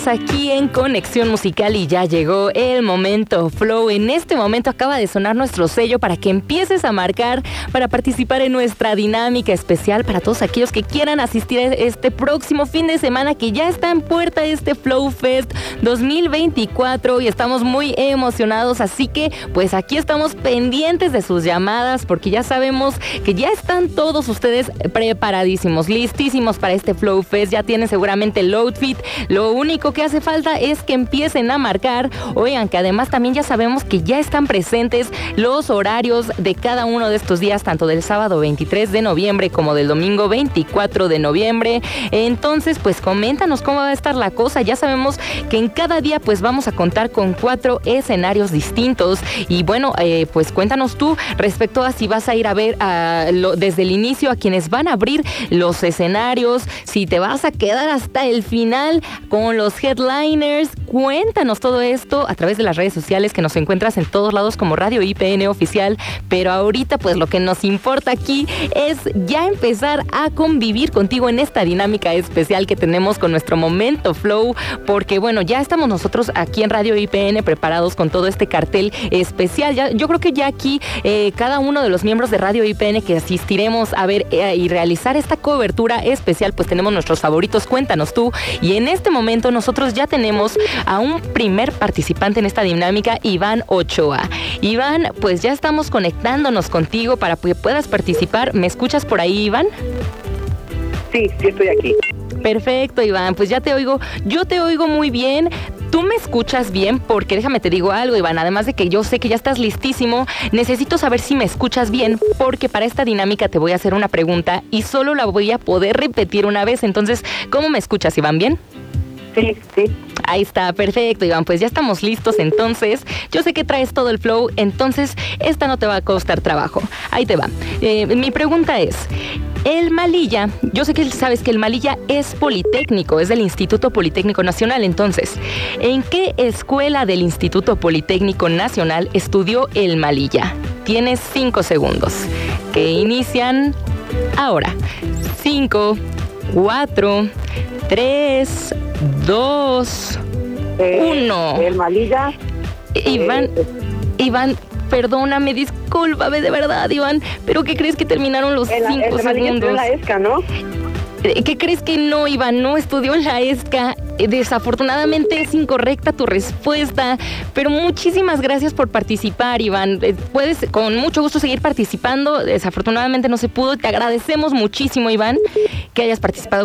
estamos aquí en Conexión Musical y ya llegó el momento Flow. En este momento acaba de sonar nuestro sello para que empieces a marcar para participar en nuestra dinámica especial para todos aquellos que quieran asistir a este próximo fin de semana que ya está en puerta este Flow Fest 2024 y estamos muy emocionados, así que pues aquí estamos pendientes de sus llamadas porque ya sabemos que ya están todos ustedes preparadísimos, listísimos para este Flow Fest, ya tienen seguramente el outfit, lo único que hace falta es que empiecen a marcar. Oigan, que además también ya sabemos que ya están presentes los horarios de cada uno de estos días, tanto del sábado 23 de noviembre como del domingo 24 de noviembre. Entonces, pues coméntanos cómo va a estar la cosa. Ya sabemos que en cada día pues vamos a contar con 4 escenarios distintos y bueno, pues cuéntanos tú respecto a si vas a ir a ver desde el inicio a quienes van a abrir los escenarios, si te vas a quedar hasta el final con los headliners. Cuéntanos todo esto a través de las redes sociales que nos encuentras en todos lados como Radio IPN Oficial, pero ahorita pues lo que nos importa aquí es ya empezar a convivir contigo en esta dinámica especial que tenemos con nuestro Momento Flow, porque bueno, ya estamos nosotros aquí en Radio IPN preparados con todo este cartel especial. Yo creo que ya aquí cada uno de los miembros de Radio IPN que asistiremos a ver y realizar esta cobertura especial, pues tenemos nuestros favoritos. Cuéntanos tú. Y en este momento nosotros ya tenemos a un primer participante en esta dinámica, Iván Ochoa. Iván, pues ya estamos conectándonos contigo para que puedas participar. ¿Me escuchas por ahí, Iván? Sí, estoy aquí. Perfecto, Iván, pues ya te oigo. Yo te oigo muy bien. ¿Tú me escuchas bien? Porque déjame te digo algo, Iván, además de que yo sé que ya estás listísimo, necesito saber si me escuchas bien, porque para esta dinámica te voy a hacer una pregunta y solo la voy a poder repetir una vez. Entonces, ¿cómo me escuchas, Iván? ¿Bien? Sí. Ahí está, perfecto, Iván, pues ya estamos listos. Entonces, yo sé que traes todo el flow, entonces esta no te va a costar trabajo. Ahí te va. Mi pregunta es, el Malilla, yo sé que sabes que el Malilla es politécnico, es del Instituto Politécnico Nacional. Entonces, ¿en qué escuela del Instituto Politécnico Nacional estudió el Malilla? Tienes 5 segundos, que inician ahora. 5, 4, 3, 2, 1. El Malilla. Iván, perdóname, discúlpame de verdad, Iván, pero ¿qué crees que terminaron los 5 segundos? En la ESCA, ¿no? ¿Qué crees que no, Iván? No estudió en la ESCA. Desafortunadamente es incorrecta tu respuesta, pero muchísimas gracias por participar, Iván. Puedes con mucho gusto seguir participando. Desafortunadamente no se pudo. Te agradecemos muchísimo, Iván, que hayas participado